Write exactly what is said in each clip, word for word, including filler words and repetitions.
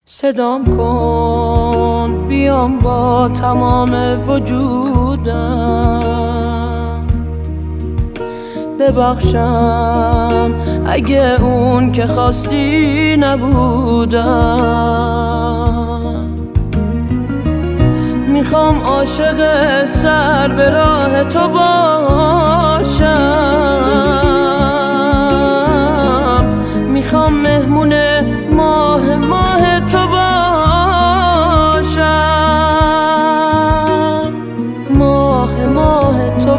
صدام کن بیام با تمام وجودم، ببخشم اگه اون که خواستی نبودم. میخوام عاشق سر به راه تو باشم، میخوام مهمون ماه ماه تو باشم، ماه ماه تو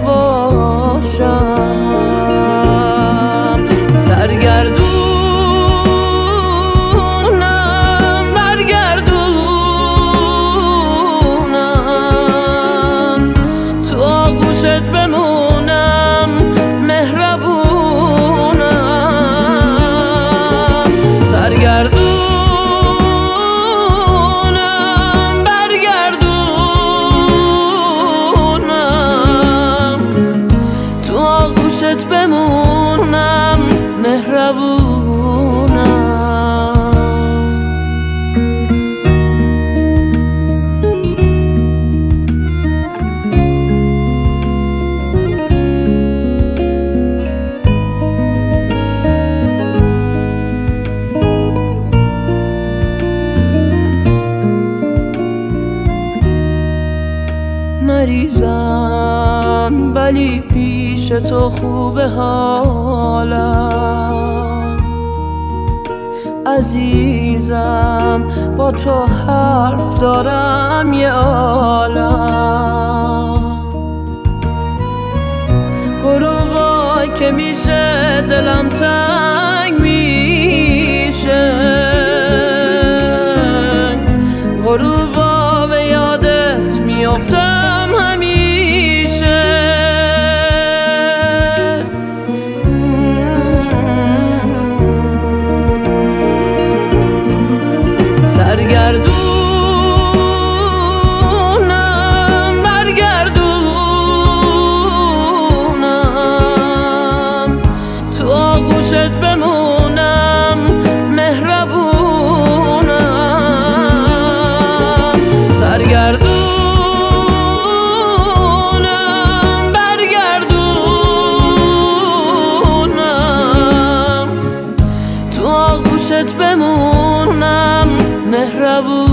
باشم. سرگردونم برگردونم، تو آغوشت بمونم مهربونم. سرگردونم بمونم مهربونم. مریضم ولی پیش تو خوبه حالم، عزیزم با تو حرف دارم یه عالم. غروبا که میشه دلم تنگ میشه، غروبا به یادت میافتم همیشه. سرگردونم برگردونم، تو آغوشت بمونم مهربونم. سرگردونم برگردونم، تو آغوشت بمونم مهربونم.